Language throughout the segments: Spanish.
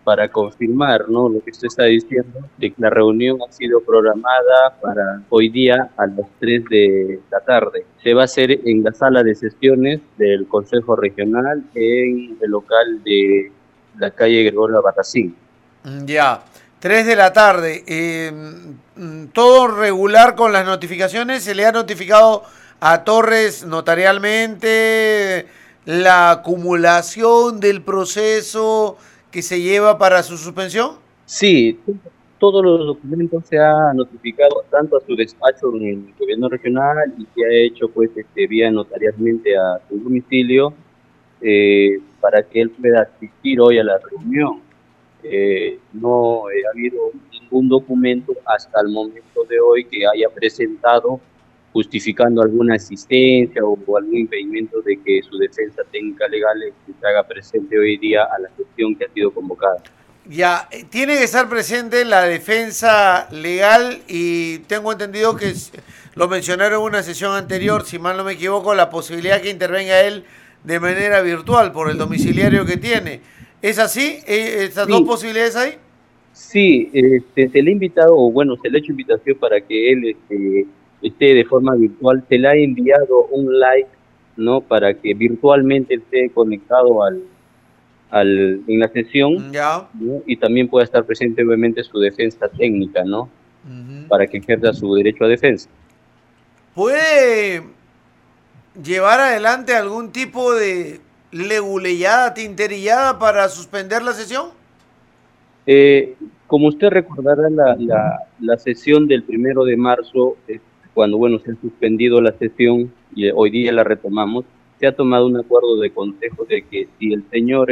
para confirmar, ¿no?, lo que usted está diciendo, de que la reunión ha sido programada para hoy día a las 3 de la tarde. Se va a hacer en la sala de sesiones del Consejo Regional en el local de la calle Gregorio Batacín. Ya, 3 de la tarde. ¿Todo regular con las notificaciones? ¿Se le ha notificado a Torres notarialmente la acumulación del proceso que se lleva para su suspensión? Sí, todos los documentos se ha notificado tanto a su despacho en el gobierno regional y se ha hecho pues vía notarialmente a su domicilio para que él pueda asistir hoy a la reunión. No ha habido ningún documento hasta el momento de hoy que haya presentado justificando alguna asistencia o algún impedimento de que su defensa técnica legal se haga presente hoy día a la sesión que ha sido convocada. Ya, tiene que estar presente la defensa legal y tengo entendido que lo mencionaron en una sesión anterior, si mal no me equivoco, la posibilidad que intervenga él de manera virtual por el domiciliario que tiene. ¿Es así? ¿Estas dos Sí, posibilidades hay? sí, se le ha invitado, o bueno, se le ha hecho invitación para que él esté de forma virtual. Se le ha enviado un like, ¿no?, para que virtualmente esté conectado en la sesión, Ya. ¿no?, y también pueda estar presente obviamente su defensa técnica, ¿no?, Ujú. para que ejerza su derecho a defensa. ¿Puede llevar adelante algún tipo de leguleyada, tinterillada para suspender la sesión? Como usted recordará, la sesión del 1 de marzo, cuando bueno, se ha suspendido la sesión y hoy día la retomamos, se ha tomado un acuerdo de consejo de que si el señor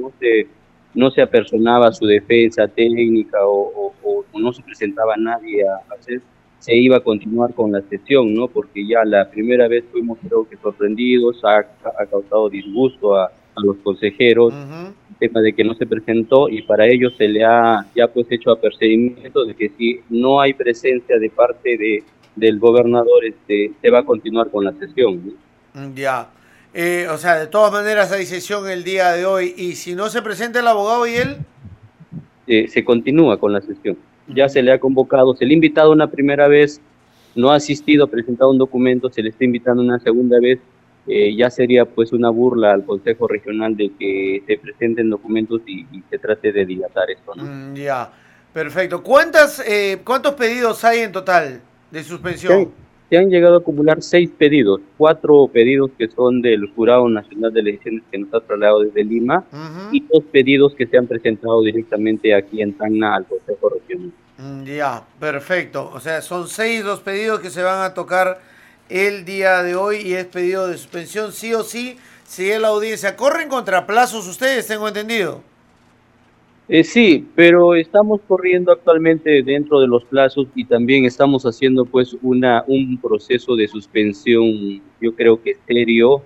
no se apersonaba a su defensa técnica o no se presentaba nadie a hacer, se iba a continuar con la sesión, ¿no? Porque ya la primera vez fuimos, creo que sorprendidos, ha causado disgusto a los consejeros Ujú. tema de que no se presentó y para ello se le ha ya pues hecho apercibimiento de que si no hay presencia de parte del gobernador, se va a continuar con la sesión, ¿no? Ya. O sea, de todas maneras hay sesión el día de hoy. Y si no se presenta el abogado y él. Se continúa con la sesión. Ya se Mm. le ha convocado, se le ha invitado una primera vez, no ha asistido, ha presentado un documento, se le está invitando una segunda vez. Ya sería pues una burla al Consejo Regional de que se presenten documentos y se trate de dilatar esto, ¿no? Ya. Perfecto. ¿Cuántos pedidos hay en total de Se han, suspensión? se han llegado a acumular 6 pedidos, 4 pedidos que son del Jurado Nacional de Elecciones que nos ha trasladado desde Lima Ujú. y 2 pedidos que se han presentado directamente aquí en Tacna al Consejo Regional. Ya, perfecto. O sea, son 6 los pedidos que se van a tocar el día de hoy y es pedido de suspensión sí o sí, si es la audiencia. ¿Corren contra plazos ustedes, tengo entendido? Sí, pero estamos corriendo actualmente dentro de los plazos y también estamos haciendo pues un proceso de suspensión, yo creo que serio,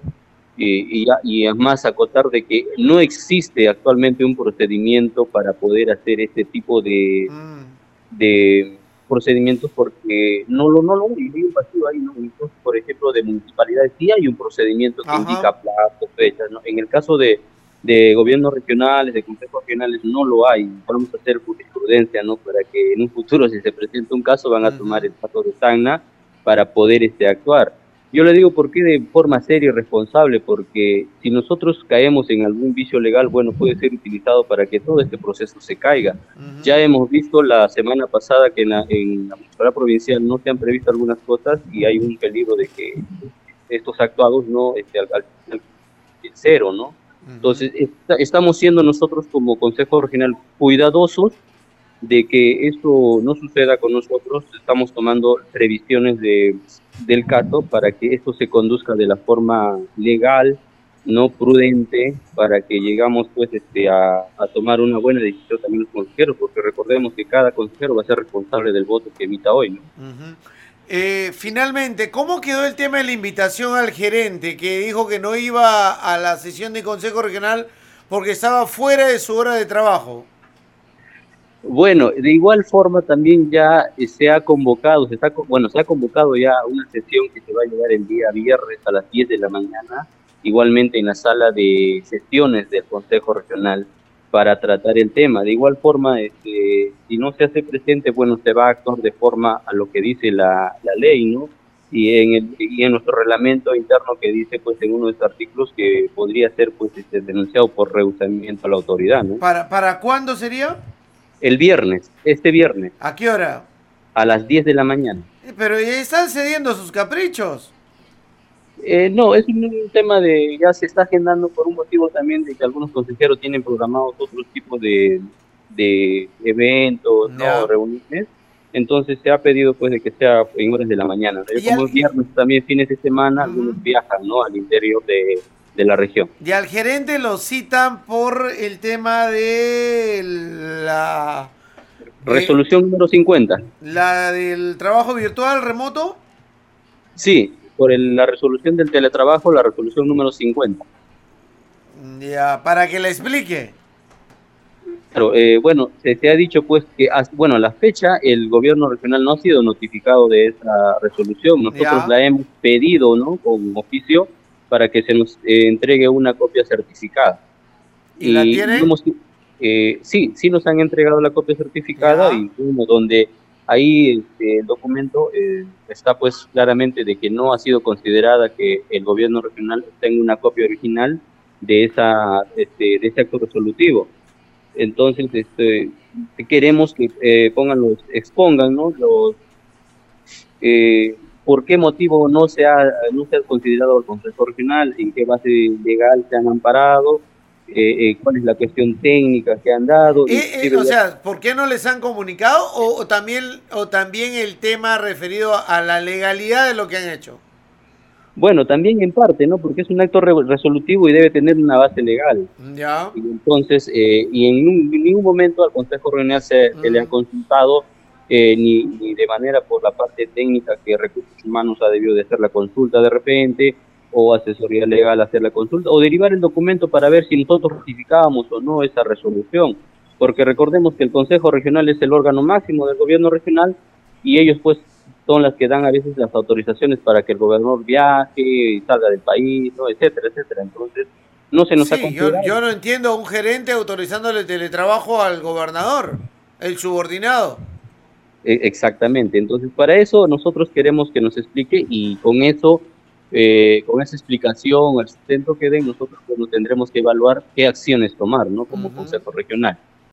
y además acotar de que no existe actualmente un procedimiento para poder hacer este tipo Mm. de procedimientos porque no lo hay un vacío ahí, ¿no? Entonces, por ejemplo, de municipalidades sí hay un procedimiento que indica Ajá. plazos, fechas, ¿no? En el caso de gobiernos regionales, de consejos regionales, no lo hay. Vamos a hacer jurisprudencia, ¿no? Para que en un futuro, si se presenta un caso, van a tomar Ujú. el caso de Tacna para poder actuar. Yo le digo por qué de forma seria y responsable, porque si nosotros caemos en algún vicio legal, bueno, puede ser utilizado para que todo este proceso se caiga. Ujú. Ya hemos visto la semana pasada que en la municipalidad provincial no se han previsto algunas cosas y hay un peligro de que estos actuados no al final cero, ¿no? Ujú. Entonces, estamos siendo nosotros como Consejo Regional cuidadosos de que esto no suceda con nosotros. Estamos tomando previsiones del caso para que esto se conduzca de la forma legal, no prudente, para que llegamos pues a tomar una buena decisión también los consejeros, porque recordemos que cada consejero va a ser responsable del voto que emita hoy, ¿no? Ujú. Finalmente, ¿cómo quedó el tema de la invitación al gerente que dijo que no iba a la sesión de Consejo Regional porque estaba fuera de su hora de trabajo? Bueno, de igual forma también ya se ha convocado, bueno, se ha convocado ya una sesión que se va a llevar el día viernes a las 10 de la mañana, igualmente en la sala de sesiones del Consejo Regional. para tratar el tema. De igual forma, si no se hace presente, bueno, se va a actuar de forma a lo que dice la ley, ¿no? Y en nuestro reglamento interno que dice, pues, en uno de estos artículos que podría ser, pues, denunciado por rehusamiento a la autoridad, ¿no? ¿Para cuándo sería? El viernes, este viernes, ¿A qué hora? a las 10 de la mañana. Pero están cediendo a sus caprichos. No, es un tema de, ya se está agendando por un motivo también de que algunos consejeros tienen programados otros tipos de eventos, ¿no? Ya. Reuniones. Entonces se ha pedido pues de que sea en horas de la mañana, ¿no? Y Como al, es viernes también fines de semana, algunos Ujú. viajan, ¿no? Al interior de la región. Y al gerente lo citan por el tema de eh, Resolución número 50. la del trabajo virtual remoto. Sí, por la resolución del teletrabajo, la resolución número 50. Ya, para que le explique. Claro, bueno, se ha dicho pues que, bueno, a la fecha el gobierno regional no ha sido notificado de esa resolución. Nosotros Ya. la hemos pedido, ¿no? Con oficio para que se nos entregue una copia certificada. ¿Y la Y no tienen? hemos, sí, sí nos han entregado la copia certificada Ya. y bueno, donde ahí el documento está pues claramente de que no ha sido considerada que el gobierno regional tenga una copia original de ese acto resolutivo. Entonces, queremos que expongan, ¿no? ¿Por qué motivo no se ha considerado el Consejo Regional? ¿En qué base legal se han amparado? ¿Cuál es la cuestión técnica que han dado? Inclusive O sea, ¿por qué no les han comunicado? O también el tema referido a la legalidad de lo que han hecho. bueno, también en parte, ¿no? Porque es un acto resolutivo y debe tener una base legal. Ya. Y entonces, en ningún momento al Consejo Regional se le ha Mm. consultado, ni de manera por la parte técnica que Recursos Humanos ha debido de hacer la consulta de repente, o asesoría legal hacer la consulta, o derivar el documento para ver si nosotros ratificábamos o no esa resolución. Porque recordemos que el Consejo Regional es el órgano máximo del gobierno regional y ellos pues son las que dan a veces las autorizaciones para que el gobernador viaje y salga del país, ¿no? Etcétera, etcétera. Entonces, no se nos ha Sí, considerado. yo no entiendo a un gerente autorizándole teletrabajo al gobernador, el subordinado. Exactamente. Entonces, para eso nosotros queremos que nos explique y con esa explicación, el sustento que den, nosotros pues, tendremos que evaluar qué acciones tomar, ¿no? Como Ujú. Consejo Regional.